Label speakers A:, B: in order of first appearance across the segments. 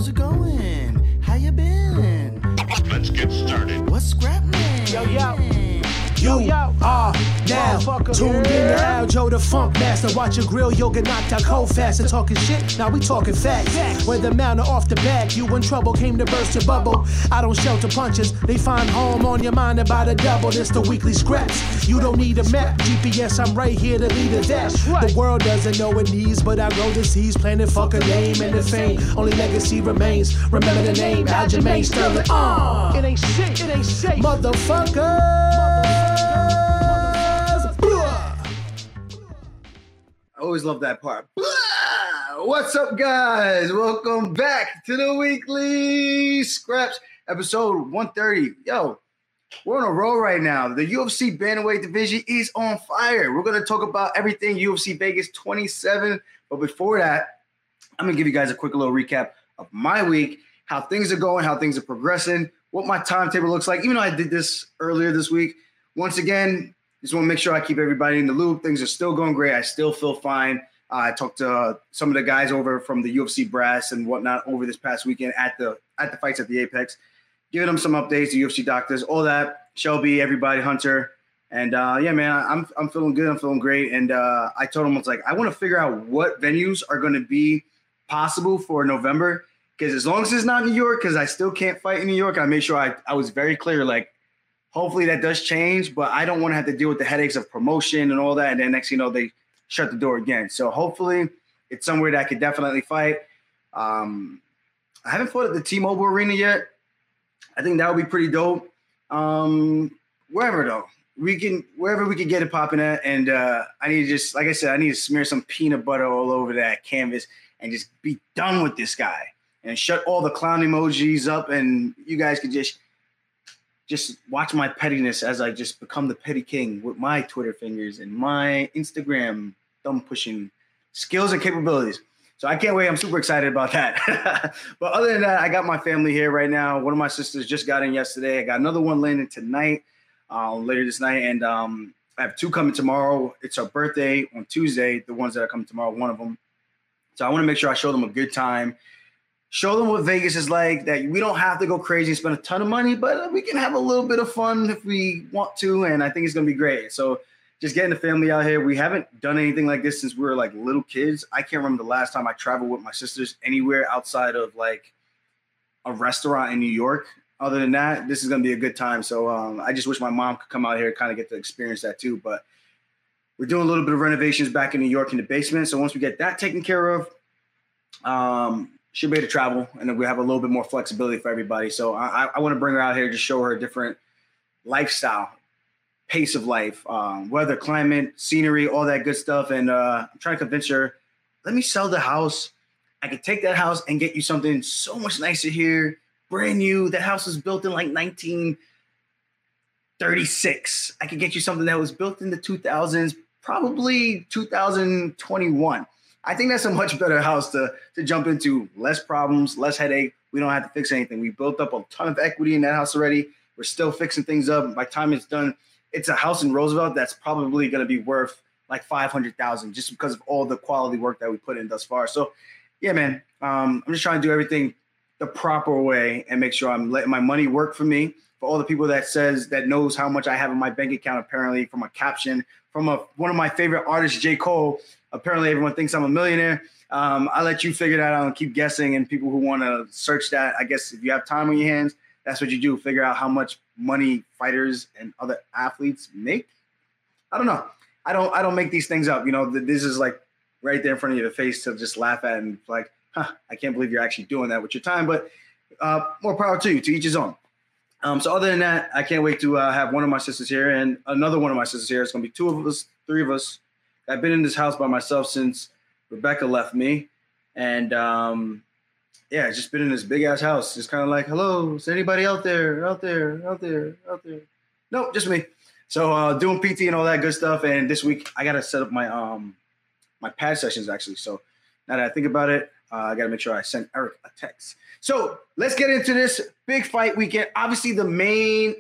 A: How's it going? How you been?
B: Let's get started.
A: What's scrapping?
C: You are now tuned in to Aljo the Funk Master. Watch your grill, you'll get knocked out cold fast. And talking shit, now we talking facts. Whether mount or off the back, you in trouble, came to burst your bubble. I don't shelter punches, they find home on your mind about a double. This the weekly scraps. You don't need a map, GPS, I'm right here to lead it that. The world doesn't know it needs, but I grow the seeds, planted fuck a name and the fame. Only legacy remains. Remember the name, Aljamain Sterling.
D: It ain't shit, it ain't safe.
C: Motherfucker.
E: I always love that part. What's up, guys? Welcome back to the weekly scraps, episode 130. Yo, we're on a roll right now. The UFC bantamweight division is on fire. We're going to talk about everything UFC Vegas 27. But before that, I'm going to give you guys a quick little recap of my week, how things are going, how things are progressing, what my timetable looks like. Even though I did this earlier this week, once again, just want to make sure I keep everybody in the loop. Things are still going great. I still feel fine. I talked to some of the guys over from the UFC brass and whatnot over this past weekend at the fights at the Apex, giving them some updates, the UFC doctors, all that. Shelby, everybody, Hunter, and yeah, man, I'm feeling good. I'm feeling great. And I told them, I was like, I want to figure out what venues are going to be possible for November, because as long as it's not New York, because I still can't fight in New York, I made sure I was very clear, like. Hopefully that does change, but I don't want to have to deal with the headaches of promotion and all that. And then next, they shut the door again. So hopefully it's somewhere that I could definitely fight. I haven't fought at the T-Mobile Arena yet. I think that would be pretty dope. Wherever though, wherever we can get it popping at. And I need to just, like I said, I need to smear some peanut butter all over that canvas and just be done with this guy and shut all the clown emojis up. And you guys could just watch my pettiness as I just become the petty king with my Twitter fingers and my Instagram thumb pushing skills and capabilities. So I can't wait. I'm super excited about that. But other than that, I got my family here right now. One of my sisters just got in yesterday. I got another one landing tonight, later this night. And I have two coming tomorrow. It's her birthday on Tuesday, the ones that are coming tomorrow, one of them. So I want to make sure I show them a good time. Show them what Vegas is like, that we don't have to go crazy and spend a ton of money, but we can have a little bit of fun if we want to, and I think it's going to be great. So just getting the family out here. We haven't done anything like this since we were like little kids. I can't remember the last time I traveled with my sisters anywhere outside of like a restaurant in New York. Other than that, this is going to be a good time. So I just wish my mom could come out here and kind of get to experience that too. But we're doing a little bit of renovations back in New York in the basement. So once we get that taken care of, she'll be able to travel, and then we have a little bit more flexibility for everybody. So I want to bring her out here to show her a different lifestyle, pace of life, weather, climate, scenery, all that good stuff. And I'm trying to convince her, let me sell the house. I could take that house and get you something so much nicer here, brand new. That house was built in like 1936. I could get you something that was built in the 2000s, probably 2021. I think that's a much better house to jump into. Less problems, less headache. We don't have to fix anything. We built up a ton of equity in that house already. We're still fixing things up. By the time it's done, it's a house in Roosevelt that's probably going to be worth like $500,000 just because of all the quality work that we put in thus far. So, yeah, man, I'm just trying to do everything the proper way and make sure I'm letting my money work for me. For all the people that knows how much I have in my bank account, apparently, from a caption from one of my favorite artists, J. Cole. Apparently, everyone thinks I'm a millionaire. I'll let you figure that out and keep guessing. And people who want to search that, I guess if you have time on your hands, that's what you do. Figure out how much money fighters and other athletes make. I don't know. I don't make these things up. This is like right there in front of your face to just laugh at and like, I can't believe you're actually doing that with your time. But more power to you, to each his own. So other than that, I can't wait to have one of my sisters here and another one of my sisters here. It's going to be two of us, three of us. I've been in this house by myself since Rebecca left me. And, yeah, just been in this big-ass house. Just kind of like, hello, is anybody out there? Nope, just me. So doing PT and all that good stuff. And this week, I got to set up my my pad sessions, actually. So now that I think about it, I got to make sure I send Eric a text. So let's get into this big fight weekend. Obviously, let me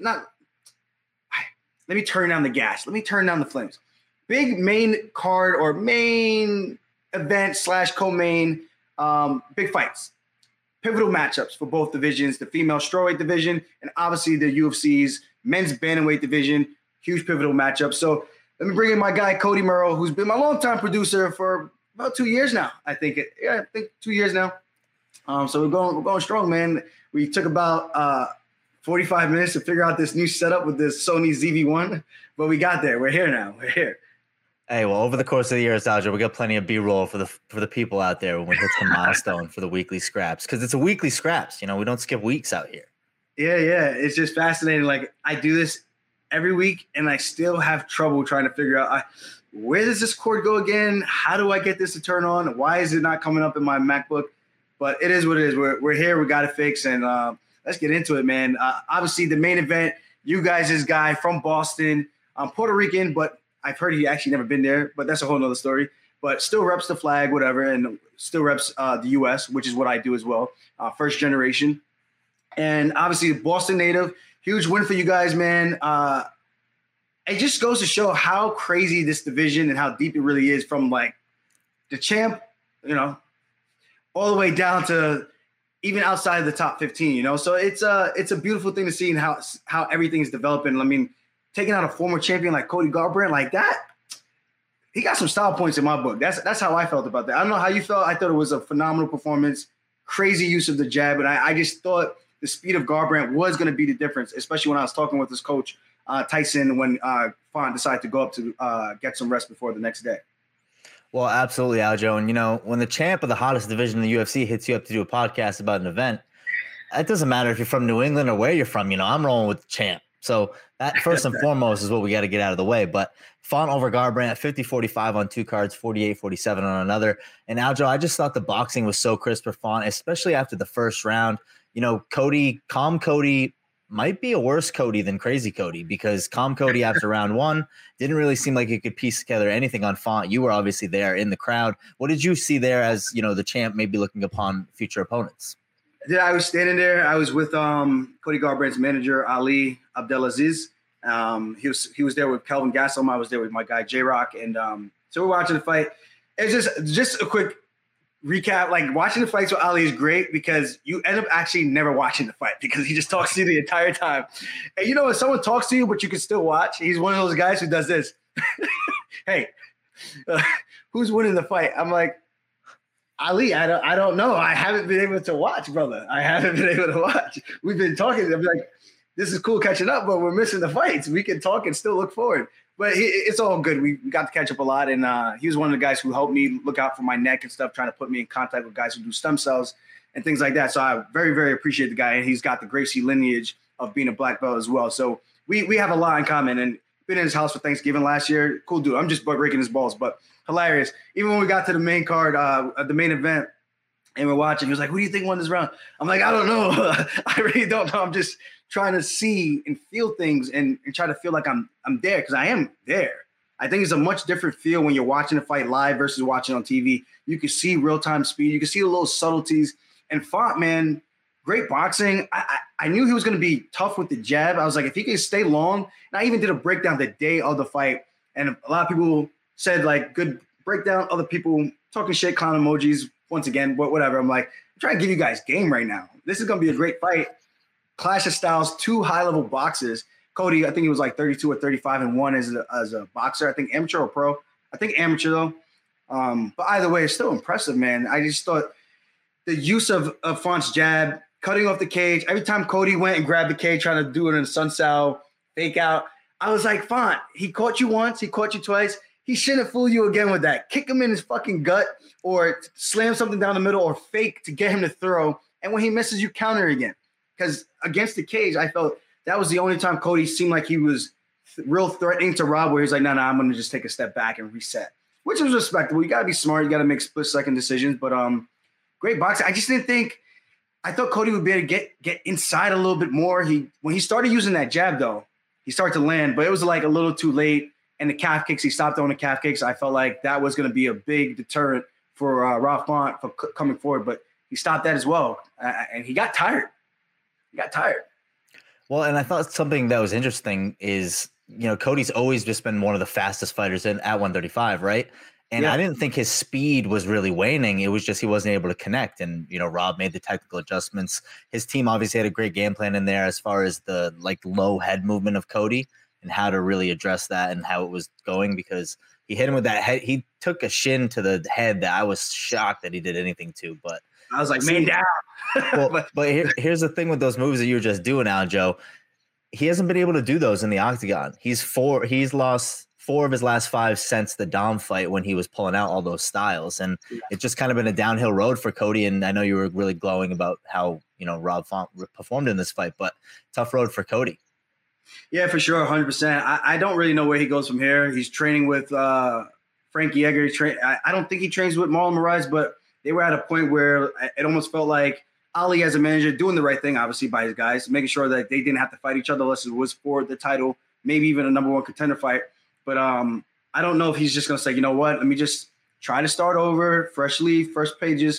E: turn down the gas. Let me turn down the flames. Big main card or main event / co-main big fights. pivotal matchups for both divisions, the female strawweight division and obviously the UFC's men's bantamweight division, huge pivotal matchup. So let me bring in my guy, Cody Merle, who's been my longtime producer for about 2 years now. I think 2 years now. So we're going strong, man. We took about 45 minutes to figure out this new setup with this Sony ZV-1, but we got there. We're here now. We're here.
F: Hey, well, over the course of the year, Aljo, we got plenty of B-roll for the people out there when we hit some milestone for the weekly scraps, because it's a weekly scraps. You know, we don't skip weeks out here.
E: Yeah. It's just fascinating. Like, I do this every week, and I still have trouble trying to figure out where does this cord go again? How do I get this to turn on? Why is it not coming up in my MacBook? But it is what it is. We're here. We got it fixed, and let's get into it, man. Obviously, the main event, you guys' guy from Boston. I'm Puerto Rican, but I've heard he actually never been there, but that's a whole nother story. But still reps the flag, whatever, and still reps the U.S., which is what I do as well, first generation. And obviously, Boston native, huge win for you guys, man. It just goes to show how crazy this division and how deep it really is from, like, the champ, you know, all the way down to even outside of the top 15, you know? So it's a beautiful thing to see and how everything is developing. I mean, taking out a former champion like Cody Garbrandt like that, he got some style points in my book. That's how I felt about that. I don't know how you felt. I thought it was a phenomenal performance, crazy use of the jab, and I just thought the speed of Garbrandt was going to be the difference, especially when I was talking with his coach, Tyson, when Font decided to go up to get some rest before the next day.
F: Well, absolutely, Aljo. And, you know, when the champ of the hottest division in the UFC hits you up to do a podcast about an event, it doesn't matter if you're from New England or where you're from. You know, I'm rolling with the champ. So that first and foremost is what we got to get out of the way. But Font over Garbrandt, 50-45 on two cards, 48-47 on another. And Aljo, I just thought the boxing was so crisp for Font, especially after the first round. You know, calm Cody might be a worse Cody than crazy Cody, because calm Cody after round one didn't really seem like he could piece together anything on Font. You were obviously there in the crowd. What did you see there as, you know, the champ maybe looking upon future opponents?
E: Yeah, I was standing there. I was with Cody Garbrandt's manager, Ali Abdelaziz. He was there with Kelvin Gastelum. I was there with my guy, J-Rock. And so we're watching the fight. It's just a quick recap. Like, watching the fights with Ali is great because you end up actually never watching the fight because he just talks to you the entire time. And you know, when someone talks to you, but you can still watch, he's one of those guys who does this. Hey, who's winning the fight? I'm like, Ali, I don't know. I haven't been able to watch, brother. I haven't been able to watch. We've been talking. I'm like, this is cool catching up, but we're missing the fights. We can talk and still look forward. But it's all good. We got to catch up a lot. And he was one of the guys who helped me look out for my neck and stuff, trying to put me in contact with guys who do stem cells and things like that. So I very, very appreciate the guy. And he's got the Gracie lineage of being a black belt as well. So we have a lot in common. And been in his house for Thanksgiving last year. Cool dude. I'm just breaking his balls, but hilarious. Even when we got to the main card, the main event, and we're watching, he was like, who do you think won this round? I'm like, I don't know. I really don't know. I'm just trying to see and feel things and try to feel like I'm there, because I am there. I think it's a much different feel when you're watching a fight live versus watching on TV. You can see real-time speed. You can see the little subtleties. And Font, man, great boxing. I knew he was going to be tough with the jab. I was like, if he can stay long, and I even did a breakdown the day of the fight, and a lot of people said, like, good breakdown. Other people talking shit, clown emojis, once again, but whatever. I'm like, I'm trying to give you guys game right now. This is going to be a great fight. Clash of styles, two high-level boxers. Cody, I think he was like 32 or 35-1 as a boxer. I think amateur or pro. I think amateur, though. But either way, it's still impressive, man. I just thought the use of Font's jab, cutting off the cage. Every time Cody went and grabbed the cage, trying to do it in a Sun Sal fake out, I was like, Font, he caught you once, he caught you twice. He shouldn't fool you again with that. Kick him in his fucking gut or slam something down the middle or fake to get him to throw. And when he misses, you counter again. Because against the cage, I felt that was the only time Cody seemed like he was real threatening to Rob, where he's like, no, I'm going to just take a step back and reset, which is respectable. You got to be smart. You got to make split-second decisions. But great boxing. I just didn't think – I thought Cody would be able to get inside a little bit more. When he started using that jab, though, he started to land, but it was like a little too late. And the calf kicks, he stopped throwing the calf kicks. I felt like that was going to be a big deterrent for Rob Font for coming forward, but he stopped that as well. And he got tired.
F: Well, and I thought something that was interesting is, you know, Cody's always just been one of the fastest fighters at 135, right? And I didn't think his speed was really waning. It was just he wasn't able to connect. And, Rob made the technical adjustments. His team obviously had a great game plan in there as far as the low head movement of Cody and how to really address that and how it was going, because he hit him with that head. He took a shin to the head that I was shocked that he did anything to. But
E: I was like, man down.
F: but here's the thing with those moves that you were just doing, Aljo. He hasn't been able to do those in the octagon. He's lost 4 of his last 5 since the Dom fight when he was pulling out all those styles. And it's just kind of been a downhill road for Cody. And I know you were really glowing about how, Rob Font performed in this fight, but tough road for Cody.
E: Yeah, for sure. 100%. I don't really know where he goes from here. He's training with Frankie Yeager. I don't think he trains with Marlon Moraes, but they were at a point where it almost felt like Ali as a manager doing the right thing, obviously, by his guys, making sure that they didn't have to fight each other unless it was for the title, maybe even a number 1 contender fight. But I don't know if he's just going to say, you know what, let me just try to start over, fresh leaf, first pages,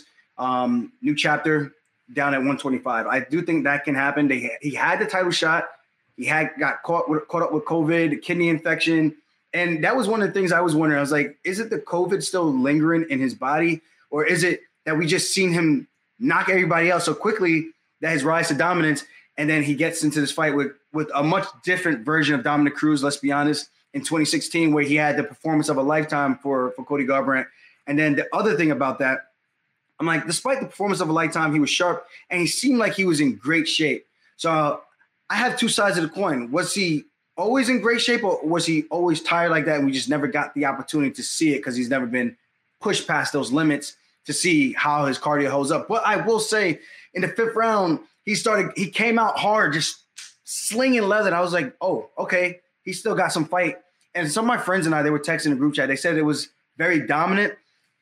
E: new chapter down at 125. I do think that can happen. He had the title shot. He got caught up with COVID, kidney infection. And that was one of the things I was wondering. I was like, is it the COVID still lingering in his body? Or is it that we just seen him knock everybody else so quickly that his rise to dominance, and then he gets into this fight with a much different version of Dominick Cruz, let's be honest, in 2016, where he had the performance of a lifetime for Cody Garbrandt. And then the other thing about that, I'm like, despite the performance of a lifetime, he was sharp and he seemed like he was in great shape. So I have 2 sides of the coin. Was he always in great shape, or was he always tired like that and we just never got the opportunity to see it because he's never been pushed past those limits to see how his cardio holds up? But I will say, in the 5th round, he came out hard, just slinging leather. And I was like, oh, okay, he still got some fight. And some of my friends and I, they were texting the group chat. They said it was very dominant.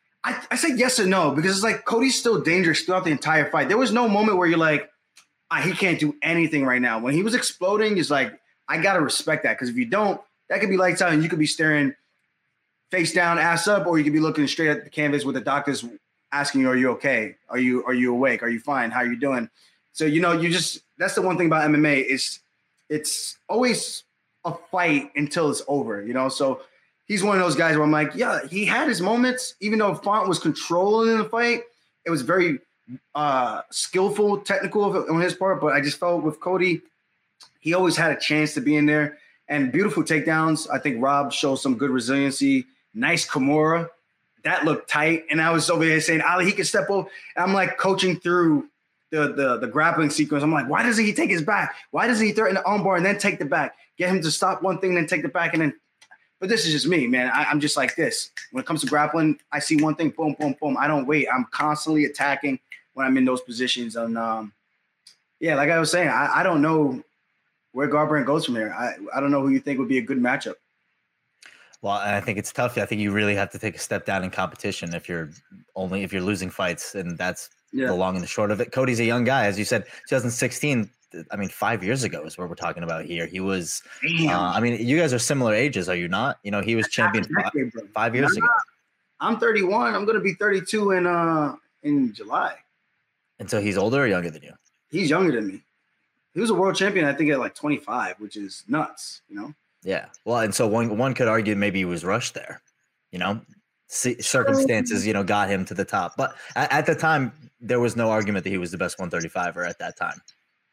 E: I said yes or no, because it's like Cody's still dangerous throughout the entire fight. There was no moment where you're like, he can't do anything right now. When he was exploding, it's like, I got to respect that, because if you don't, that could be lights out and you could be staring face down, ass up, or you could be looking straight at the canvas with the doctors asking you, are you okay? Are you awake? Are you fine? How are you doing? So, that's the one thing about MMA is it's always a fight until it's over, So he's one of those guys where I'm like, yeah, he had his moments, even though Font was controlling the fight. It was very skillful, technical on his part, but I just felt with Cody, he always had a chance to be in there. And beautiful takedowns. I think Rob showed some good resiliency. Nice Kimura. That looked tight. And I was over here saying, Ali, he can step over. And I'm like coaching through the grappling sequence. I'm like, why doesn't he take his back? Why doesn't he threaten the armbar and then take the back? Get him to stop one thing, then take the back. And then, but this is just me, man. I'm just like this. When it comes to grappling, I see one thing, boom, boom, boom. I don't wait. I'm constantly attacking when I'm in those positions. And like I was saying, I don't know where Garbrandt goes from here. I don't know who you think would be a good matchup.
F: Well, I think it's tough. I think you really have to take a step down in competition if you're losing fights, and that's the long and the short of it. Cody's a young guy, as you said, 2016. I mean, 5 years ago is what we're talking about here. He was. You guys are similar ages, are you not? He was champion 5 years ago.
E: I'm 31. I'm going to be 32 in July.
F: And so he's older or younger than you? He's
E: younger than me. He was a world champion, I think, at like 25, which is nuts,
F: Yeah. Well, and so one could argue maybe he was rushed there, circumstances, got him to the top. But at the time, there was no argument that he was the best 135er at that time,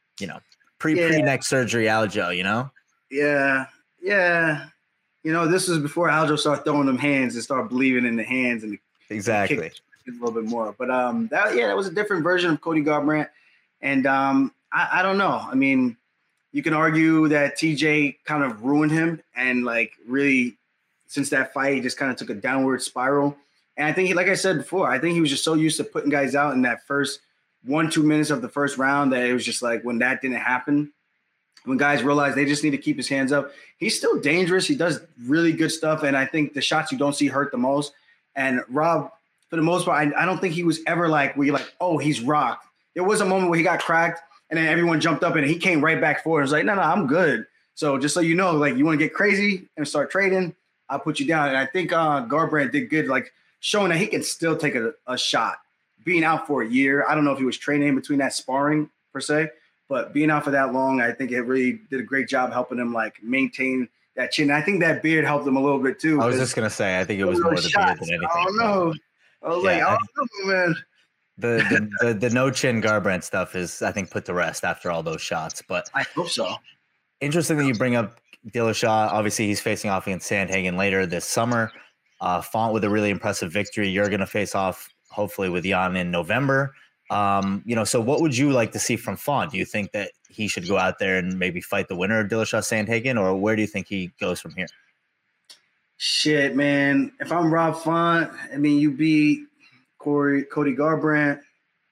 F: pre neck surgery, Aljo,
E: Yeah. Yeah. This was before Aljo started throwing them hands and started believing in the hands and
F: exactly
E: a little bit more. But that was a different version of Cody Garbrandt. And I don't know. I mean, you can argue that TJ kind of ruined him, and really since that fight, he just kind of took a downward spiral. And I think, like I said before, I think he was just so used to putting guys out in that first 1-2 minutes of the first round that it was just like when that didn't happen, when guys realized they just need to keep his hands up. He's still dangerous. He does really good stuff, and I think the shots you don't see hurt the most. And Rob, for the most part, I don't think he was ever where you're like, oh, he's rocked. There was a moment where he got cracked, and then everyone jumped up, and he came right back forward. It was like, no, I'm good. So just so you know, you want to get crazy and start trading, I'll put you down. And I think Garbrandt did good, showing that he can still take a shot. Being out for a year, I don't know if he was training in between that sparring per se, but being out for that long, I think it really did a great job helping him maintain that chin. I think that beard helped him a little bit too.
F: I was just gonna say, I think it was more the beard than anything.
E: I don't know. I was like, I don't know, man.
F: The no chin Garbrandt stuff is, I think, put to rest after all those shots. But
E: I hope so.
F: Interesting that you bring up Dillashaw. Obviously, he's facing off against Sandhagen later this summer. Font with a really impressive victory. You're going to face off, hopefully, with Jan in November. So what would you like to see from Font? Do you think that he should go out there and maybe fight the winner of Dillashaw Sandhagen, or where do you think he goes from here?
E: Shit, man. If I'm Rob Font, I mean, you beat Cody Garbrandt.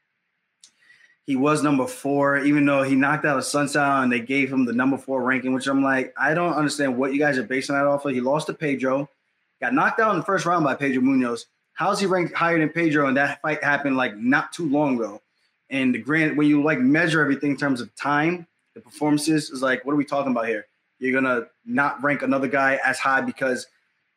E: He was number 4, even though he knocked out a Sunsound and they gave him the number 4 ranking, which I'm like, I don't understand what you guys are basing that off of. He lost to Pedro, got knocked out in the first round by Pedro Munoz. How's he ranked higher than Pedro? And that fight happened like not too long ago. And when you like measure everything in terms of time, the performances is like, what are we talking about here? You're gonna not rank another guy as high because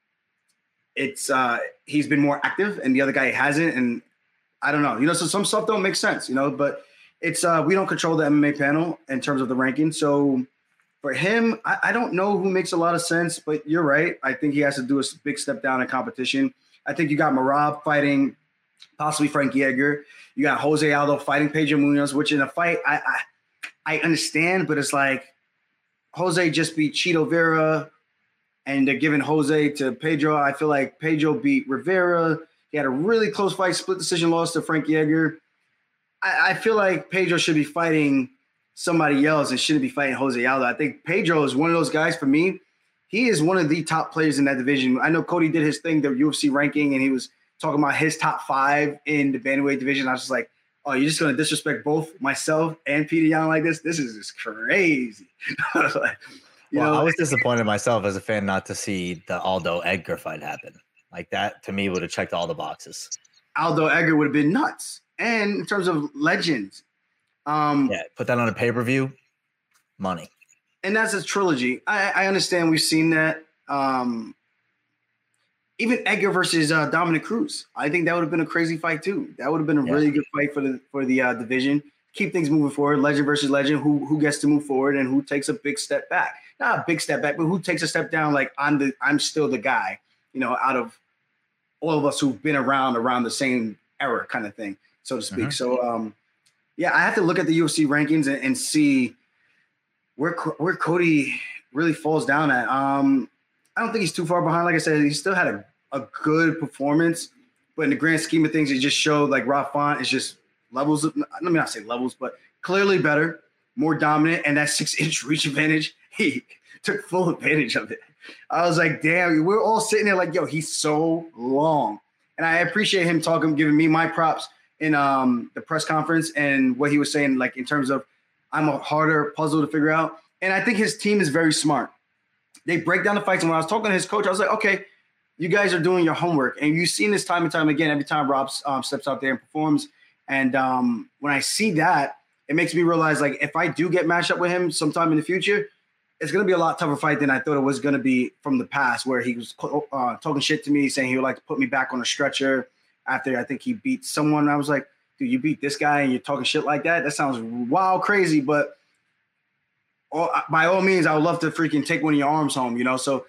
E: it's he's been more active and the other guy hasn't. And I don't know, so some stuff don't make sense, but it's we don't control the MMA panel in terms of the ranking. So for him, I don't know who makes a lot of sense, but you're right. I think he has to do a big step down in competition. I think you got Merab fighting possibly Frankie Edgar. You got Jose Aldo fighting Pedro Munoz, which in a fight I understand, but it's like Jose just beat Chito Vera and they're giving Jose to Pedro. I feel like Pedro beat Rivera. He had a really close fight, split decision loss to Frankie Edgar. I feel like Pedro should be fighting somebody else and shouldn't be fighting Jose Aldo. I think Pedro is one of those guys for me. He is one of the top players in that division. I know Cody did his thing, the UFC ranking, and he was talking about his top 5 in the bantamweight division. I was just like, oh, you're just going to disrespect both myself and Peter Yan like this? This is just crazy. I
F: was disappointed myself as a fan not to see the Aldo-Edgar fight happen. Like that, to me, would have checked all the boxes.
E: Aldo-Edgar would have been nuts. And in terms of legends,
F: put that on a pay-per-view, money.
E: And that's a trilogy. I understand we've seen that. Even Edgar versus Dominic Cruz. I think that would have been a crazy fight too. That would have been a really good fight for the division. Keep things moving forward. Legend versus legend. Who gets to move forward and who takes a big step back? Not a big step back, but who takes a step down? Like I'm still the guy. Out of all of us who've been around the same era, kind of thing, so to speak. Mm-hmm. So I have to look at the UFC rankings and see where Cody really falls down at. I don't think he's too far behind. Like I said, he still had a good performance, but in the grand scheme of things, it just showed like Rob Font is just levels. Let me not say levels, but clearly better, more dominant, and that 6-inch reach advantage, he took full advantage of it. I was like, damn, we're all sitting there like, yo, he's so long. And I appreciate him giving me my props in the press conference and what he was saying, like in terms of I'm a harder puzzle to figure out. And I think his team is very smart. They break down the fights. And when I was talking to his coach, I was like, okay, you guys are doing your homework. And you've seen this time and time again, every time Rob steps out there and performs. And when I see that, it makes me realize, like, if I do get matched up with him sometime in the future, it's going to be a lot tougher fight than I thought it was going to be from the past, where he was talking shit to me, saying he would like to put me back on a stretcher after I think he beat someone. I was like, dude, you beat this guy and you're talking shit like that? That sounds wild crazy, but by all means, I would love to freaking take one of your arms home, So,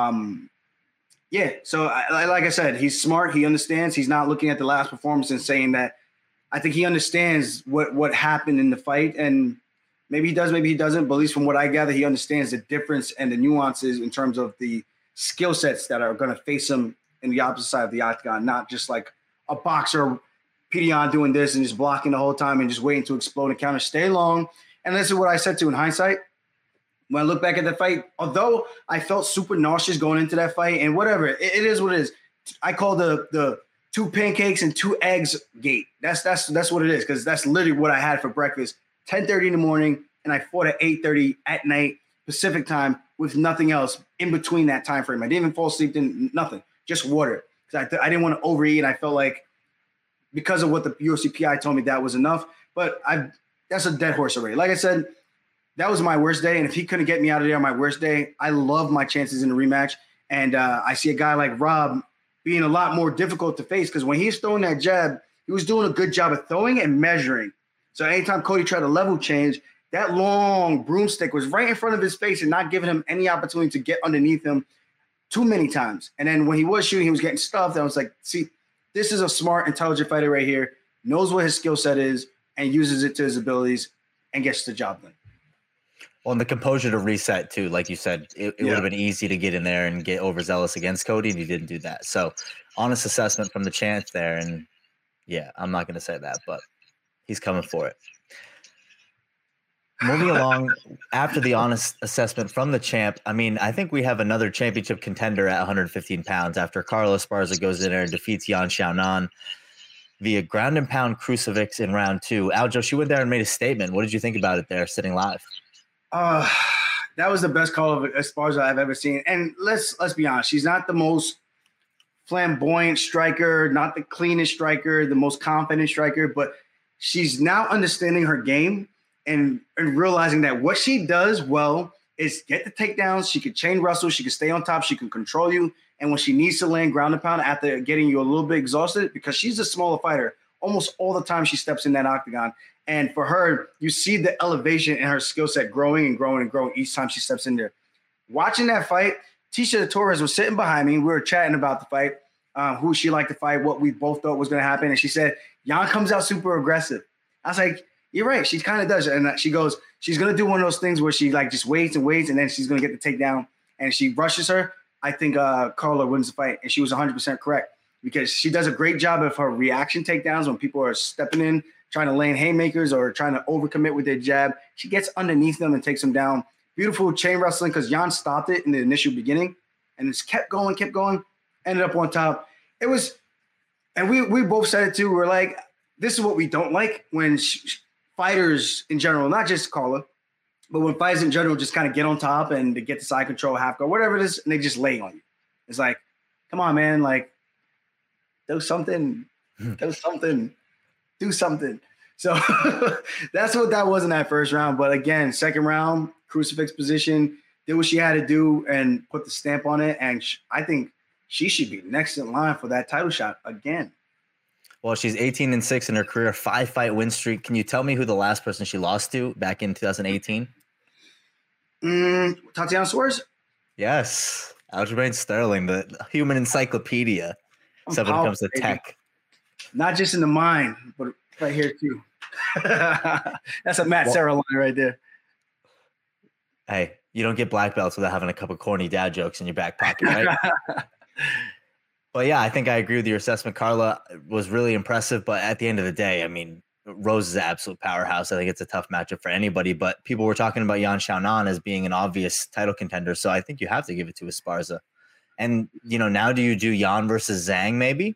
E: So like I said, he's smart. He understands. He's not looking at the last performance and saying that. I think he understands what happened in the fight, and maybe he does, maybe he doesn't, but at least from what I gather, he understands the difference and the nuances in terms of the skill sets that are going to face him in the opposite side of the octagon, not just like a boxer, Peter Yan doing this and just blocking the whole time and just waiting to explode and counter. Stay long. And this is what I said to in hindsight. When I look back at the fight, although I felt super nauseous going into that fight, and whatever, it is what it is. I call the 2 pancakes and 2 eggs gate. That's what it is, because that's literally what I had for breakfast. 10:30 in the morning, and I fought at 8:30 at night Pacific time with nothing else in between that time frame. I didn't even fall asleep, nothing, just water, because I didn't want to overeat. And I felt like because of what the UFC PI told me, that was enough. But that's a dead horse already. Like I said, that was my worst day, and if he couldn't get me out of there on my worst day, I love my chances in the rematch. And I see a guy like Rob being a lot more difficult to face, because when he's throwing that jab, he was doing a good job of throwing and measuring. So anytime Cody tried to level change, that long broomstick was right in front of his face and not giving him any opportunity to get underneath him too many times. And then when he was shooting, he was getting stuffed. I was like, see, this is a smart, intelligent fighter right here, knows what his skill set is and uses it to his abilities and gets the job done.
F: Well, and the composure to reset too, like you said, it would have been easy to get in there and get overzealous against Cody, and he didn't do that. So honest assessment from the champ there. And yeah, I'm not going to say that, but he's coming for it. Moving along, after the honest assessment from the champ, I mean, I think we have another championship contender at 115 pounds after Carla Esparza goes in there and defeats Yan Xiaonan via ground and pound crucifix in round 2. Aljo, she went there and made a statement. What did you think about it there, sitting live?
E: That was the best call of Esparza I've ever seen. And let's be honest, she's not the most flamboyant striker, not the cleanest striker, the most confident striker, but she's now understanding her game and realizing that what she does well is get the takedowns. She can chain wrestle. She can stay on top. She can control you. And when she needs to land ground and pound after getting you a little bit exhausted, because she's a smaller fighter, almost all the time she steps in that octagon. And for her, you see the elevation in her skill set growing and growing and growing each time she steps in there. Watching that fight, Tisha Torres was sitting behind me. We were chatting about the fight, who she liked to fight, what we both thought was going to happen. And she said, Yan comes out super aggressive. I was like, you're right. She kind of does. And she goes, she's going to do one of those things where she like just waits and waits, and then she's going to get the takedown, and she rushes her. I think Carla wins the fight, and she was 100% correct because she does a great job of her reaction takedowns when people are stepping in, trying to land haymakers or trying to overcommit with their jab. She gets underneath them and takes them down. Beautiful chain wrestling because Yan stopped it in the initial beginning and it's kept going, ended up on top. It was, and we both said it too. We're like, this is what we don't like when fighters in general, not just Carla, but when fighters in general just kind of get on top and they get the side control, half guard, whatever it is, and they just lay on you. It's like, come on, man, like, do something. So that's what that was in that first round. But again, second round, crucifix position, did what she had to do and put the stamp on it. And I think she should be next in line for that title shot again.
F: Well, she's 18-6 in her career, 5-fight win streak. Can you tell me who the last person she lost to back in 2018?
E: Tatiana Suarez?
F: Yes. Aljamain Sterling, the human encyclopedia. Except when it comes to tech.
E: Not just in the mind, but right here too. That's a Matt Serra line right there.
F: Hey, you don't get black belts without having a couple corny dad jokes in your back pocket, right? But yeah, I think I agree with your assessment. Carla was really impressive, but at the end of the day, I mean, Rose is an absolute powerhouse. I think it's a tough matchup for anybody, but people were talking about Yan Xiaonan as being an obvious title contender, so I think you have to give it to Esparza. And, you know, now do you do Yan versus Zhang maybe?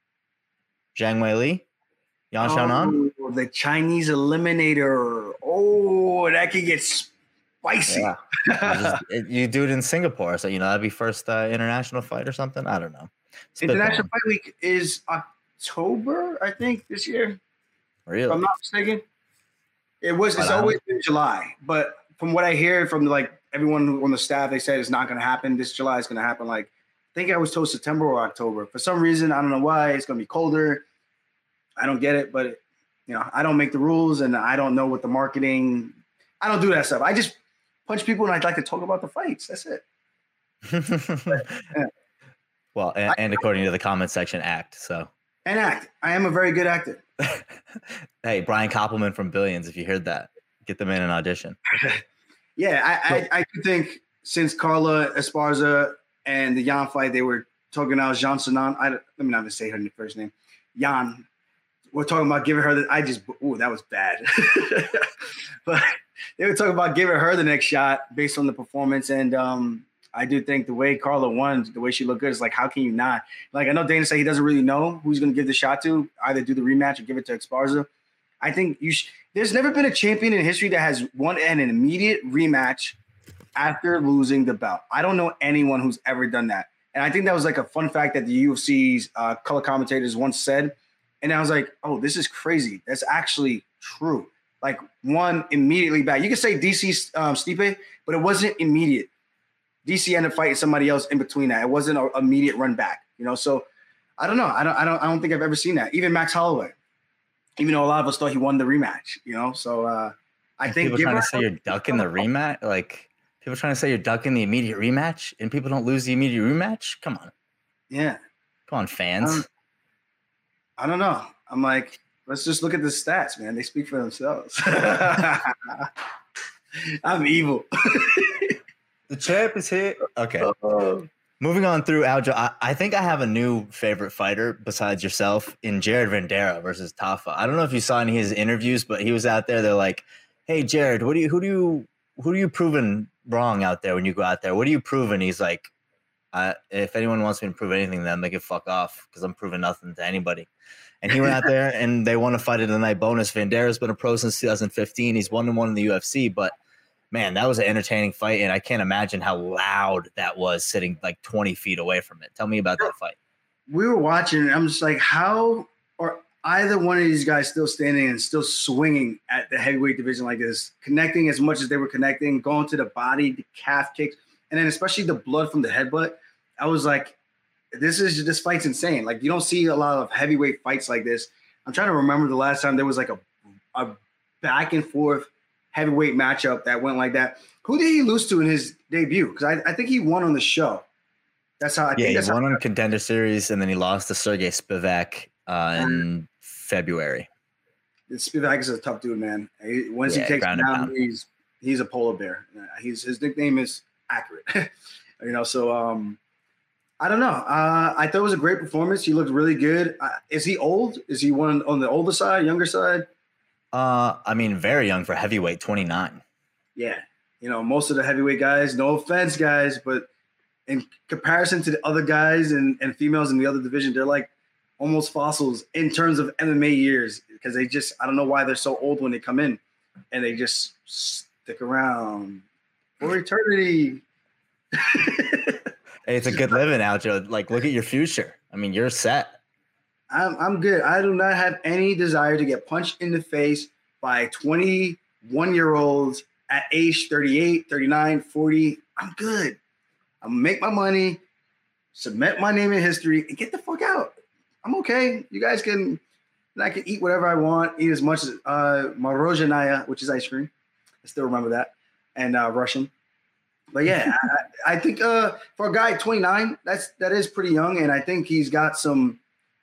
F: Zhang Weili? Yan Xiaonan?
E: The Chinese Eliminator. Oh, that could get spicy.
F: Yeah. You do it in Singapore, so, you know, that'd be first international fight or something. I don't know.
E: International Fight Week is October, I think, this year.
F: Really?
E: If I'm not mistaken. It's always been July, but from what I hear from like everyone on the staff, they said it's not going to happen. This July is going to happen. Like, I think I was told September or October. For some reason, I don't know why. It's going to be colder. I don't get it, but you know, I don't make the rules, and I don't know what the marketing. I don't do that stuff. I just punch people, and I'd like to talk about the fights. That's it.
F: Yeah. Well, and according to the comment section, act. So.
E: And act. I am a very good actor.
F: Hey, Brian Koppelman from Billions, if you heard that, get them in an audition.
E: Yeah, I do think since Carla Esparza and the Yan fight, they were talking about Yan Xiaonan. Let me not even say her first name. Yan. We're talking about giving her that was bad. But they were talking about giving her the next shot based on the performance. And I do think the way Carla won, the way she looked good, is like, how can you not? Like, I know Dana said he doesn't really know who's going to give the shot to, either do the rematch or give it to Esparza. I think there's never been a champion in history that has won an immediate rematch after losing the belt. I don't know anyone who's ever done that. And I think that was like a fun fact that the UFC's color commentators once said. And I was like, oh, this is crazy. That's actually true. Like, one immediately back. You could say DC Stipe, but it wasn't immediate. DC ended up fighting somebody else in between that. It wasn't an immediate run back, you know. So I don't know. I don't think I've ever seen that. Even Max Holloway, even though a lot of us thought he won the rematch, you know. So I think
F: people trying to say you're ducking the rematch, like people trying to say you're ducking the immediate rematch, and people don't lose the immediate rematch. Come on,
E: yeah,
F: come on, fans.
E: I don't know. I'm like, let's just look at the stats, man. They speak for themselves. I'm evil.
F: The champ is here. Okay. Moving on through Aljo, I think I have a new favorite fighter besides yourself in Jared Vanderaa versus Tafa. I don't know if you saw any of his interviews, but he was out there. They're like, "Hey, Jared, who do you proving wrong out there when you go out there? What are you proving?" He's like, "If anyone wants me to prove anything, then they can fuck off because I'm proving nothing to anybody." And he went out there and they won a fight of the night bonus. Vanderaa been a pro since 2015. He's 1-1 in the UFC, but man, that was an entertaining fight, and I can't imagine how loud that was sitting like 20 feet away from it. Tell me about that fight.
E: We were watching, and I'm just like, how are either one of these guys still standing and still swinging at the heavyweight division like this, connecting as much as they were connecting, going to the body, the calf kicks, and then especially the blood from the headbutt. I was like, this fight's insane. Like, you don't see a lot of heavyweight fights like this. I'm trying to remember the last time there was like a back and forth heavyweight matchup that went like that. Who did he lose to in his debut? Because I think he won on the show. That's how I think.
F: Yeah, he won on Contender Series, and then he lost to Sergey Spivak in February.
E: Spivak is a tough dude, man. Once he takes him down, he's a polar bear. His nickname is Accurate. So I don't know. I thought it was a great performance. He looked really good. Is he old? Is he one on the older side, younger side?
F: I mean, very young for heavyweight, 29.
E: Yeah. Most of the heavyweight guys, no offense, guys, but in comparison to the other guys and females in the other division, they're like almost fossils in terms of MMA years because I don't know why they're so old when they come in and they just stick around for eternity.
F: Hey, it's a good living, Aljo. Like, look at your future. I mean, you're set.
E: I'm good. I do not have any desire to get punched in the face by 21-year-olds at age 38, 39, 40. I'm good. I'm going to make my money, submit my name in history, and get the fuck out. I'm okay. You guys I can eat whatever I want, eat as much as morozhenaya, which is ice cream. I still remember that. And Russian. But yeah, I think for a guy at 29, that is pretty young, and I think he's got some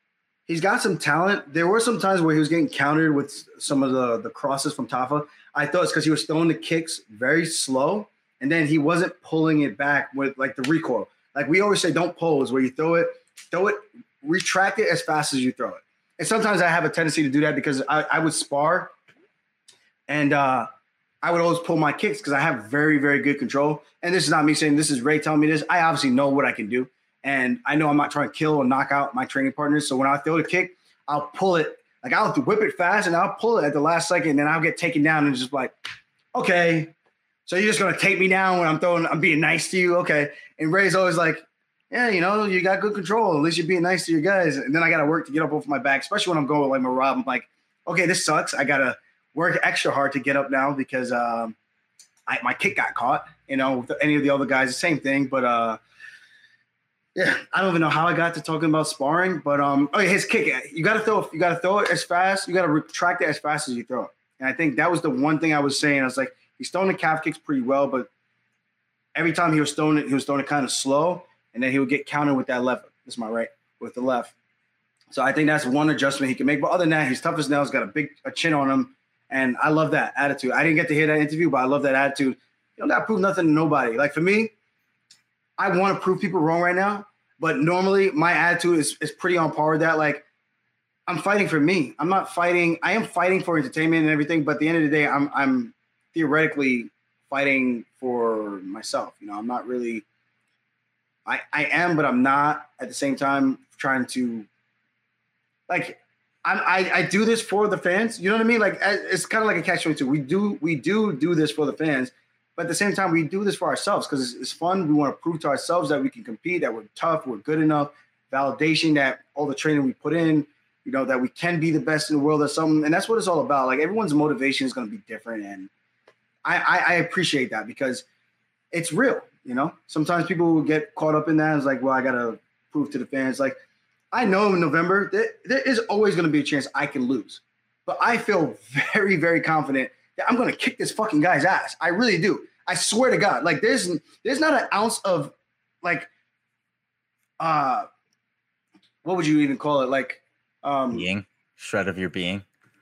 E: talent. There were some times where he was getting countered with some of the crosses from Tafa. I thought it's because he was throwing the kicks very slow, and then he wasn't pulling it back with like the recoil. Like we always say, don't pose where you throw it, retract it as fast as you throw it. And sometimes I have a tendency to do that because I would spar, and I would always pull my kicks because I have very, very good control. And this is not me saying this is Ray telling me this. I obviously know what I can do. And I know I'm not trying to kill or knock out my training partners. So when I throw the kick, I'll pull it. Like I'll whip it fast and I'll pull it at the last second. And then I'll get taken down and just like, okay, so you're just going to take me down when I'm being nice to you. Okay. And Ray's always like, yeah, you got good control. At least you're being nice to your guys. And then I got to work to get up off my back, especially when I'm going with like Merab. I'm like, okay, this sucks. I got to work extra hard to get up now because my kick got caught, with any of the other guys, the same thing. But yeah, I don't even know how I got to talking about sparring, but his kick, you got to throw it as fast. You got to retract it as fast as you throw it. And I think that was the one thing I was saying. I was like, he's throwing the calf kicks pretty well, but every time he was throwing it kind of slow, and then he would get countered with that left. This is my right with the left. So I think that's one adjustment he can make. But other than that, he's tough as nails, got a chin on him. And I love that attitude. I didn't get to hear that interview, but I love that attitude. You don't got to prove nothing to nobody. Like for me, I want to prove people wrong right now. But normally my attitude is pretty on par with that. Like I'm fighting for me. I'm not fighting. I am fighting for entertainment and everything. But at the end of the day, I'm theoretically fighting for myself. I'm not really, I am, but I'm not at the same time trying to like, I do this for the fans. You know what I mean? Like it's kind of like a catch-22. We do this for the fans, but at the same time, we do this for ourselves because it's fun. We want to prove to ourselves that we can compete, that we're tough, we're good enough. Validation that all the training we put in, that we can be the best in the world or something. And that's what it's all about. Like everyone's motivation is going to be different, and I appreciate that because it's real. Sometimes people will get caught up in that. It's like, well, I got to prove to the fans, like. I know in November there is always going to be a chance I can lose, but I feel very, very confident that I'm gonna kick this fucking guy's ass. I really do. I swear to God. Like there's not an ounce of like what would you even call it? Like
F: being shred of your being.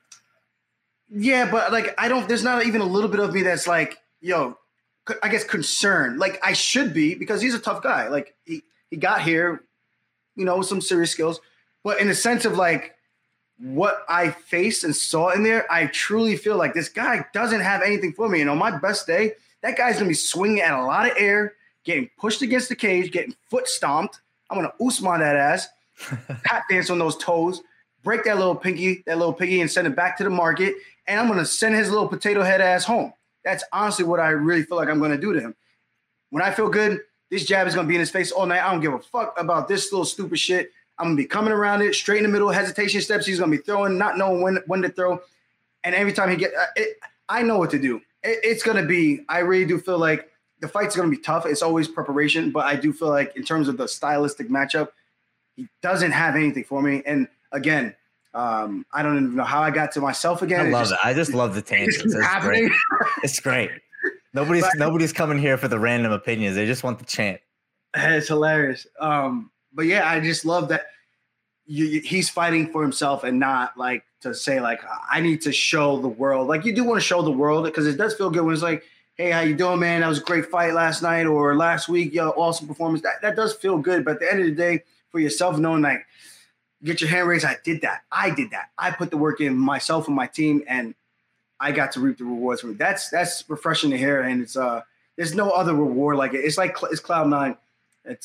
E: Yeah, but like there's not even a little bit of me that's like, yo, I guess concerned. Like I should be, because he's a tough guy. Like he got here, with some serious skills. But in the sense of like what I faced and saw in there, I truly feel like this guy doesn't have anything for me. And on my best day, that guy's going to be swinging at a lot of air, getting pushed against the cage, getting foot stomped. I'm going to Usman that ass, tap dance on those toes, break that little piggy and send it back to the market. And I'm going to send his little potato head ass home. That's honestly what I really feel like I'm going to do to him. When I feel good, this jab is going to be in his face all night. I don't give a fuck about this little stupid shit. I'm going to be coming around it, straight in the middle, hesitation steps. He's going to be throwing, not knowing when to throw. And every time he gets it, I know what to do. It's going to be, I really do feel like the fight's going to be tough. It's always preparation. But I do feel like in terms of the stylistic matchup, he doesn't have anything for me. And again, I don't even know how I got to myself again.
F: I love it. I just love the tangents. It's great. It's great. Nobody's coming here for the random opinions. They just want the chant.
E: It's hilarious. But yeah, I just love that he's fighting for himself and not like to say like, I need to show the world. Like you do want to show the world, because it does feel good when it's like, hey, how you doing, man? That was a great fight last night or last week. Yo, awesome performance. That does feel good. But at the end of the day, for yourself, knowing like, get your hand raised. I did that. I put the work in, myself and my team, and I got to reap the rewards from it. That's refreshing to hear. And it's there's no other reward like it. It's like it's Cloud9. It's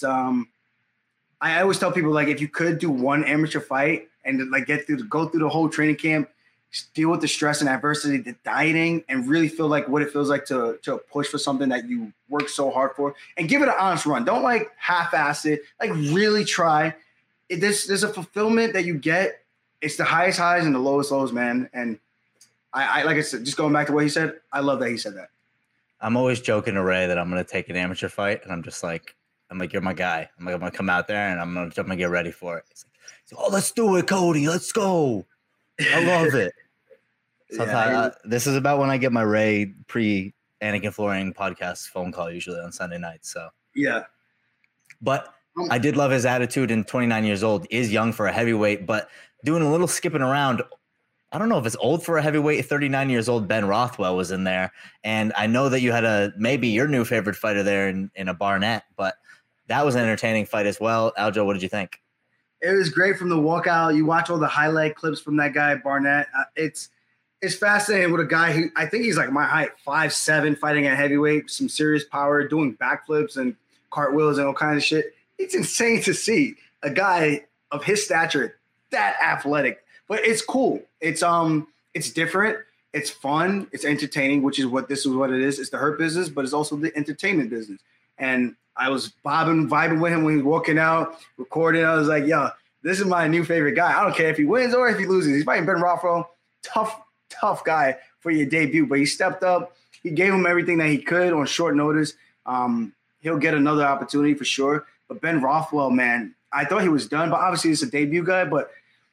E: I always tell people, like, if you could do one amateur fight and like go through the whole training camp, deal with the stress and adversity, the dieting, and really feel like what it feels like to push for something that you work so hard for, and give it an honest run. Don't like half-ass it. Like really try. There's a fulfillment that you get. It's the highest highs and the lowest lows, man. And I like I said, just going back to what he said, I love that he said that.
F: I'm always joking to Ray that I'm going to take an amateur fight, and I'm like, you're my guy. I'm going to come out there, and I'm going to get ready for it. He's like, oh, let's do it, Cody. Let's go. I love it. Sometimes this is about when I get my Ray pre-Anakin Flooring podcast phone call, usually on Sunday nights. So
E: yeah.
F: But I did love his attitude, and 29 years old is young for a heavyweight, but doing a little skipping around. I don't know if it's old for a heavyweight. 39 years old Ben Rothwell was in there. And I know that you had maybe your new favorite fighter there in a Barnett, but that was an entertaining fight as well. Aljo, what did you think?
E: It was great from the walkout. You watch all the highlight clips from that guy, Barnett. It's fascinating with a guy who, I think he's like my height, 5'7", fighting at heavyweight, some serious power, doing backflips and cartwheels and all kinds of shit. It's insane to see a guy of his stature that athletic, but it's cool. It's different. It's fun. It's entertaining, which is what it is. It's the hurt business, but it's also the entertainment business. And I was vibing with him when he was walking out, recording. I was like, yo, this is my new favorite guy. I don't care if he wins or if he loses. He's fighting Ben Rothwell. Tough guy for your debut, but he stepped up. He gave him everything that he could on short notice. He'll get another opportunity for sure. But Ben Rothwell, man, I thought he was done, but obviously he's a debut guy. But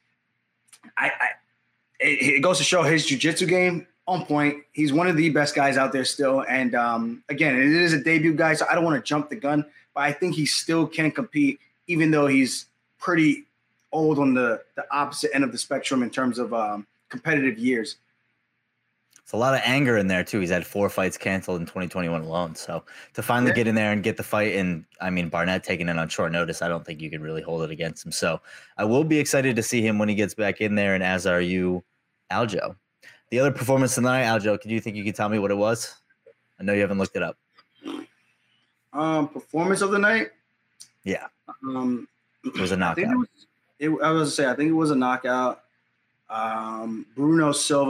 E: it goes to show his jiu-jitsu game on point. He's one of the best guys out there still. And again, it is a debut guy, so I don't want to jump the gun, but I think he still can compete, even though he's pretty old on the opposite end of the spectrum in terms of competitive years.
F: It's a lot of anger in there too. He's had 4 fights canceled in 2021 alone. So to finally get in there and get the fight, and I mean, Barnett taking it on short notice, I don't think you could really hold it against him. So I will be excited to see him when he gets back in there, and as are you, Aljo. The other performance tonight, Aljo, you think you could tell me what it was? I know you haven't looked it up.
E: Performance of the night?
F: Yeah. It was a knockout.
E: I was going to say, I think it was a knockout. Bruno Silva.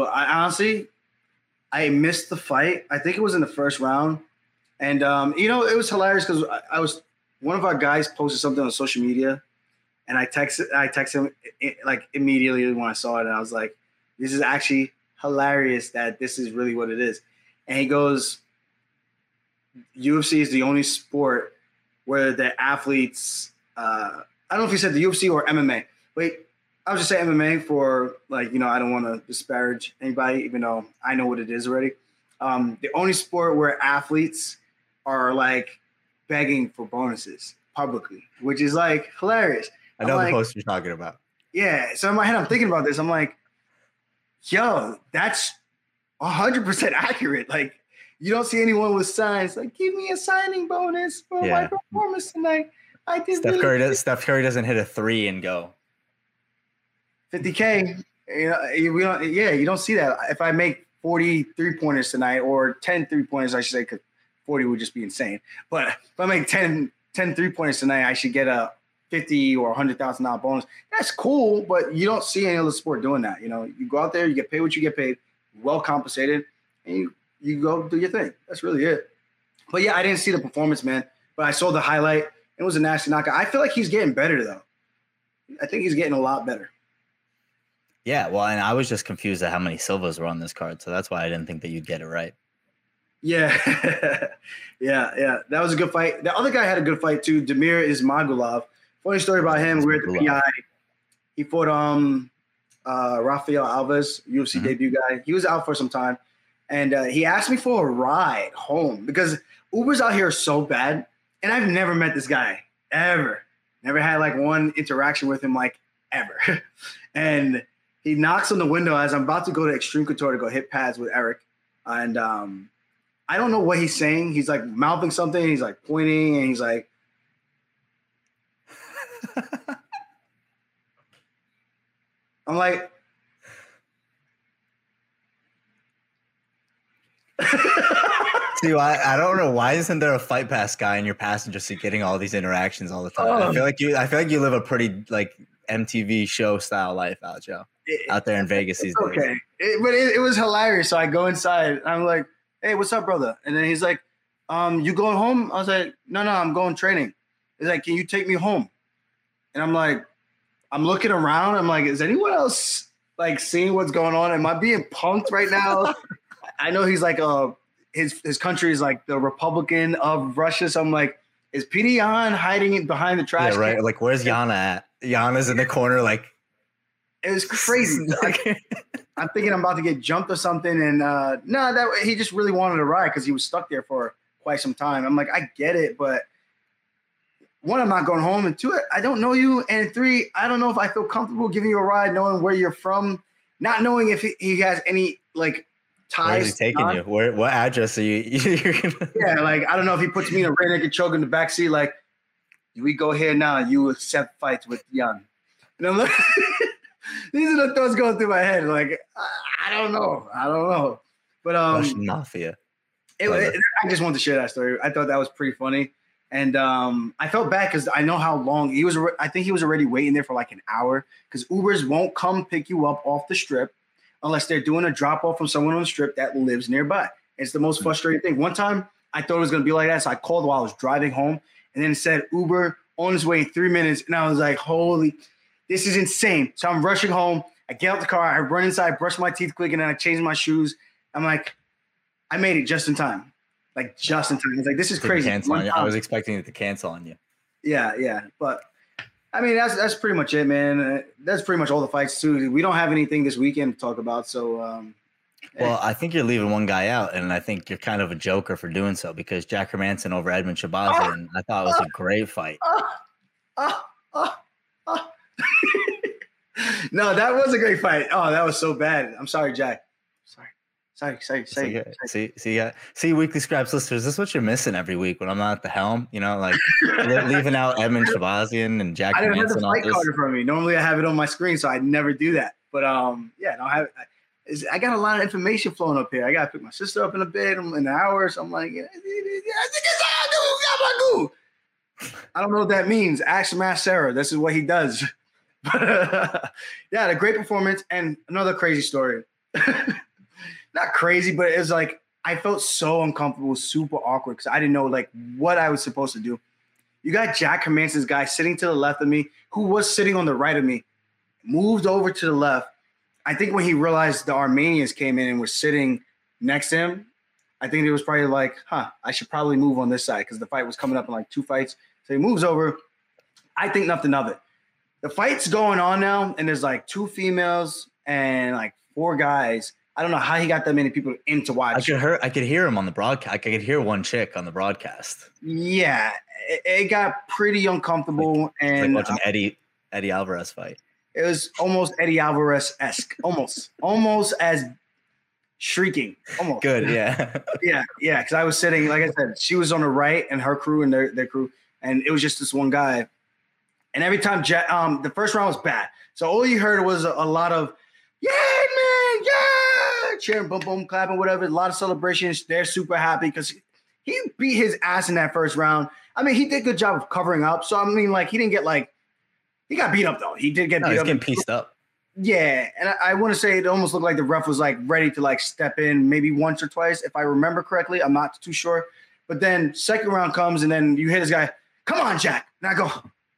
E: I missed the fight. I think it was in the first round. And, it was hilarious because one of our guys posted something on social media, and I texted him like immediately when I saw it. And I was like, this is actually hilarious that this is really what it is. And he goes, UFC is the only sport where the athletes, I don't know if he said the UFC or MMA. Wait, I was just saying MMA for like, I don't want to disparage anybody, even though I know what it is already. The only sport where athletes are like begging for bonuses publicly, which is like hilarious.
F: I know
E: the
F: post you're talking about.
E: Yeah. So in my head, I'm thinking about this. I'm like, yo, that's 100% accurate. Like, you don't see anyone with signs like, give me a signing bonus for my performance tonight. I did
F: Steph Curry doesn't hit a 3 and go
E: 50K. You don't see that. If I make 40 3-pointers tonight, or 10 3-pointers, I should say, because 40 would just be insane. But if I make 10 3-pointers tonight, I should get a $50,000 or $100,000 bonus. That's cool, but you don't see any other sport doing that. You go out there, you get paid what you get paid, well compensated, and you go do your thing. That's really it. But yeah, I didn't see the performance, man. But I saw the highlight. It was a nasty knockout. I feel like he's getting better, though. I think he's getting a lot better.
F: Yeah, well, and I was just confused at how many Silvas were on this card, so that's why I didn't think that you'd get it right.
E: Yeah. yeah. That was a good fight. The other guy had a good fight, too, Damir Ismagulov. Funny story about him. We were at the PI. He fought Rafael Alves, UFC debut guy. He was out for some time. And he asked me for a ride home because Ubers out here are so bad. And I've never met this guy, ever. Never had like one interaction with him, like ever. And he knocks on the window as I'm about to go to Extreme Couture to go hit pads with Eric. And I don't know what he's saying. He's like mouthing something. He's like pointing and he's like, I'm like,
F: see, I don't know, why isn't there a Fight Pass guy in your passenger seat getting all these interactions all the time? I feel like you live a pretty like MTV show style life, Aljo, out there in Vegas these days.
E: Okay, it was hilarious. So I go inside. I'm like, hey, what's up, brother? And then he's like, you going home? I was like, no, I'm going training. He's like, can you take me home? And I'm like, I'm looking around. I'm like, is anyone else like seeing what's going on? Am I being punked right now? I know he's like his country is like the Republican of Russia. So I'm like, is Petey Yan hiding behind the trash?
F: Yeah, right. Like, where's Yana at? Yana's in the corner. Like,
E: it was crazy. I'm thinking I'm about to get jumped or something. And that he just really wanted to ride because he was stuck there for quite some time. I'm like, I get it, but one, I'm not going home, and two, I don't know you, and three, I don't know if I feel comfortable giving you a ride, knowing where you're from, not knowing if he has any like ties.
F: Where is he taking you? What address are you?
E: Yeah, like I don't know if he puts me in a rear naked choke in the backseat, like we go here now, you accept fights with Young. And I'm like, these are the thoughts going through my head. Like I don't know, but
F: Russian mafia.
E: I just wanted to share that story. I thought that was pretty funny. And I felt bad because I know how long he was. I think he was already waiting there for like an hour because Ubers won't come pick you up off the strip unless they're doing a drop off from someone on the strip that lives nearby. It's the most frustrating thing. One time I thought it was going to be like that. So I called while I was driving home and then it said Uber on his way in 3 minutes. And I was like, holy, this is insane. So I'm rushing home. I get out the car. I run inside, brush my teeth quick, and then I change my shoes. I'm like, I made it just in time. Like just in time. It's like, this is crazy.
F: I was expecting it to cancel on you.
E: Yeah. But I mean, that's pretty much it, man. That's pretty much all the fights too. We don't have anything this weekend to talk about. So,
F: well, I think you're leaving one guy out, and I think you're kind of a joker for doing so because Jack Hermanson over Edmund Shabazian, I thought it was a great fight.
E: No, that was a great fight. Oh, that was so bad. I'm sorry, Jack. Sorry.
F: See, Weekly Scraps listeners, this is what you're missing every week when I'm not at the helm. You know, like leaving out Edmund Shabazian and Jack.
E: I didn't have
F: Hermanson
E: the fight card in front of me. Normally, I have it on my screen, so I never do that. But I got a lot of information flowing up here. I got to pick my sister up in a bed in an hour. So I'm like, I don't know what that means. Ask Sarah. This is what he does. But yeah, a great performance and another crazy story. Not crazy, but it was like I felt so uncomfortable, super awkward because I didn't know like what I was supposed to do. You got Jack Hermanson's guy sitting to the left of me, who was sitting on the right of me, moved over to the left. I think when he realized the Armenians came in and were sitting next to him, I think it was probably like, I should probably move on this side because the fight was coming up in like 2 fights. So he moves over. I think nothing of it. the fight's going on now, and there's like 2 females and like 4 guys. I don't know how he got that many people in to watch.
F: I could hear him on the broadcast. I could hear one chick on the broadcast.
E: Yeah, it got pretty uncomfortable, and
F: like watching Eddie Alvarez fight.
E: It was almost Eddie Alvarez-esque, almost as shrieking, almost.
F: Good, yeah.
E: yeah, because I was sitting, like I said, she was on the right, and her crew and their crew, and it was just this one guy. And every time the first round was bad, so all you heard was a lot of "Yeah, man, yeah!" cheering, boom, boom, clapping, whatever. A lot of celebrations. They're super happy because he beat his ass in that first round. I mean, he did a good job of covering up. So I mean, like, he didn't get like. He got beat up, though. He did get beat up.
F: He's getting pieced up.
E: Yeah, and I want to say it almost looked like the ref was, like, ready to, like, step in maybe once or twice, if I remember correctly. I'm not too sure. But then second round comes, and then you hit this guy, "Come on, Jack." And I go,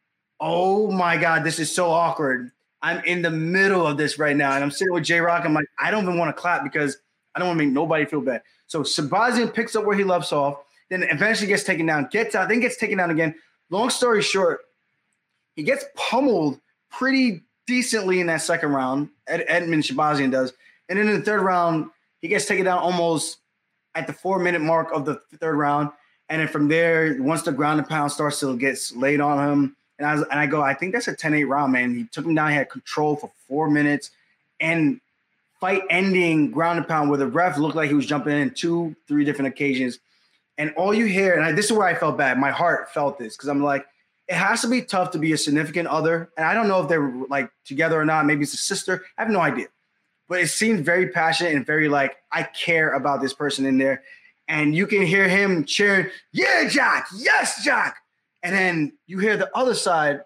E: oh, my God, this is so awkward. I'm in the middle of this right now, and I'm sitting with J-Rock. I'm like, I don't even want to clap because I don't want to make nobody feel bad. So Sabazian picks up where he left off, then eventually gets taken down, gets out, then gets taken down again. Long story short, he gets pummeled pretty decently in that second round. Edmund Shabazian does. And then in the third round, he gets taken down almost at the 4-minute mark of the third round. And then from there, once the ground and pound starts to get laid on him, and I go, I think that's a 10-8 round, man. He took him down. He had control for 4 minutes. And fight-ending ground and pound where the ref looked like he was jumping in 2-3 different occasions. And all you hear, and this is where I felt bad. My heart felt this because I'm like, it has to be tough to be a significant other. And I don't know if they're like together or not. Maybe it's a sister. I have no idea. But it seems very passionate and very like, I care about this person in there. And you can hear him cheering, "Yeah, Jack. Yes, Jack." And then you hear the other side.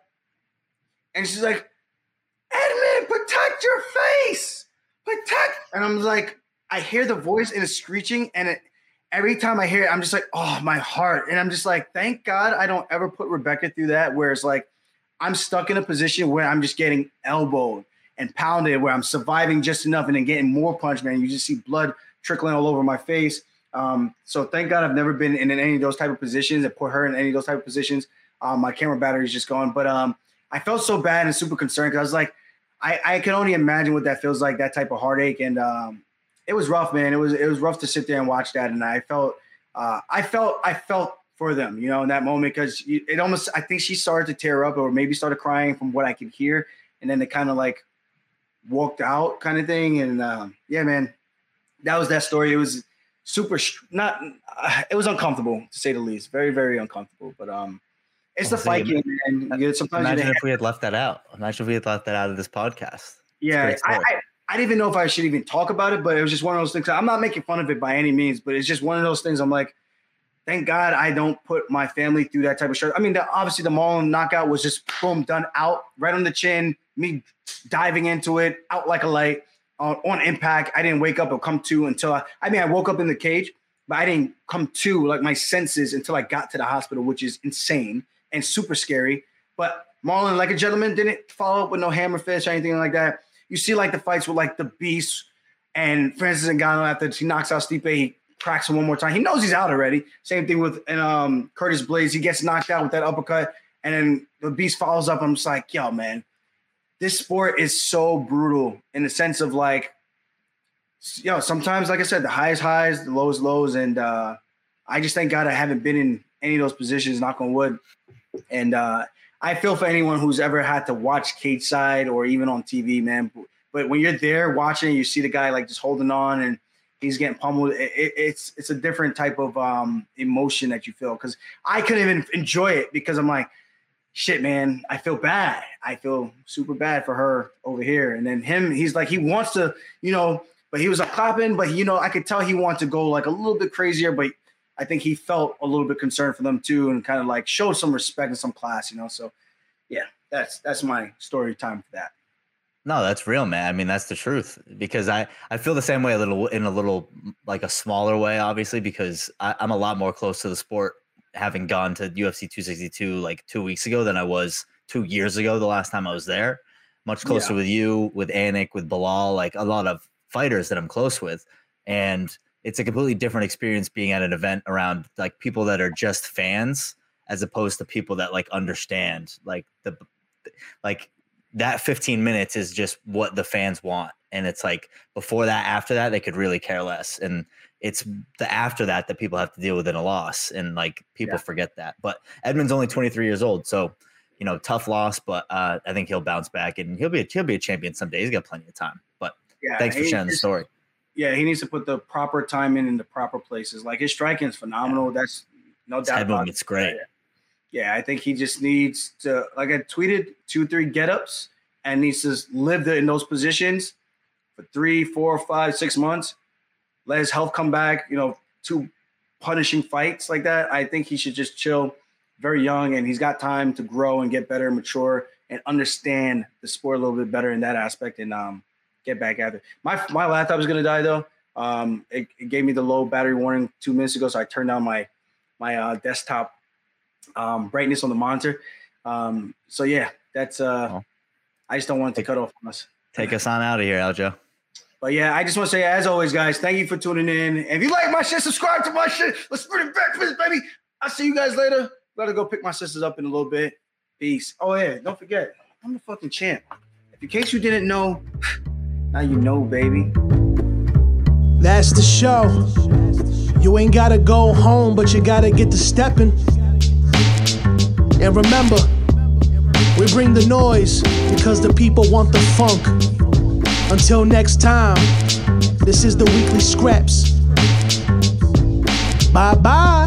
E: And she's like, "Edmund, protect your face. Protect." And I'm like, I hear the voice and it's screeching. And every time I hear it, I'm just like, oh, my heart. And I'm just like, thank God I don't ever put Rebecca through that, where it's like I'm stuck in a position where I'm just getting elbowed and pounded, where I'm surviving just enough and then getting more punch, man. You just see blood trickling all over my face. So thank God I've never been in any of those type of positions and put her in any of those type of positions. My camera battery is just gone. But I felt so bad and super concerned because I was like, I can only imagine what that feels like, that type of heartache. And it was rough, man. It was rough to sit there and watch that. And I felt for them, you know, in that moment, because it almost, I think she started to tear up or maybe started crying from what I could hear. And then it kind of like walked out kind of thing. And yeah, man, that was that story. It was super it was uncomfortable to say the least. Very, very uncomfortable. But it's the fight game, man. Sometimes
F: imagine if we had left that out. Imagine if we had left that out of this podcast.
E: Yeah, I didn't even know if I should even talk about it, but it was just one of those things. I'm not making fun of it by any means, but it's just one of those things. I'm like, thank God I don't put my family through that type of shit. I mean, obviously the Marlon knockout was just boom, done out, right on the chin, me diving into it, out like a light, on impact. I didn't wake up or come to until I woke up in the cage, but I didn't come to like my senses until I got to the hospital, which is insane and super scary. But Marlon, like a gentleman, didn't follow up with no hammer fist or anything like that. You see like the fights with like the Beast and Francis Ngannou after he knocks out Stipe, he cracks him one more time. He knows he's out already. Same thing with Curtis Blades. He gets knocked out with that uppercut, and then the Beast follows up. I'm just like, yo, man, this sport is so brutal in the sense of like, yo, sometimes, like I said, the highest highs, the lowest lows, and I just thank God I haven't been in any of those positions, knock on wood. And I feel for anyone who's ever had to watch cage side or even on TV, man. But when you're there watching, you see the guy like just holding on and he's getting pummeled. It's a different type of emotion that you feel, because I couldn't even enjoy it because I'm like, shit, man, I feel bad. I feel super bad for her over here. And then he's like, he wants to, you know, but he was like clapping, but you know, I could tell he wanted to go like a little bit crazier, but I think he felt a little bit concerned for them too, and kind of like showed some respect and some class, you know? So yeah, that's my story time for that.
F: No, that's real, man. I mean, that's the truth, because I feel the same way in a little like a smaller way, obviously, because I'm a lot more close to the sport, having gone to UFC 262 like 2 weeks ago than I was 2 years ago, the last time I was there. Much closer with you, with Anik, with Bilal, like a lot of fighters that I'm close with. And it's a completely different experience being at an event around like people that are just fans, as opposed to people that like understand like that 15 minutes is just what the fans want. And it's like before that, after that, they could really care less. And it's the after that people have to deal with in a loss. And like people forget that. But Edmund's only 23 years old. So, you know, tough loss, but I think he'll bounce back and he'll be a champion someday. He's got plenty of time. But thanks for sharing the story.
E: Yeah, he needs to put the proper time in the proper places. Like his striking is phenomenal. Yeah. That's no doubt about it.
F: It's great.
E: Yeah, I think he just needs to, like I tweeted, 2-3 get-ups and needs to live in those positions for 3, 4, 5, 6 months. Let his health come back, you know, 2 punishing fights like that. I think he should just chill, very young, and he's got time to grow and get better and mature and understand the sport a little bit better in that aspect and get back at it. My laptop is going to die, though. It gave me the low battery warning 2 minutes ago, so I turned down my desktop brightness on the monitor. So yeah, that's I just don't want it to cut off on us.
F: Take us on out of here, Aljo.
E: But yeah, I just want to say, as always, guys, thank you for tuning in. And if you like my shit, subscribe to my shit. Let's bring it back, baby. I'll see you guys later. Gotta go pick my sisters up in a little bit. Peace. Oh yeah, don't forget, I'm the fucking champ. In case you didn't know, now you know, baby.
C: That's the show. You ain't gotta go home, but you gotta get to stepping. And remember, we bring the noise because the people want the funk. Until next time, this is the Weekly Scraps. Bye-bye.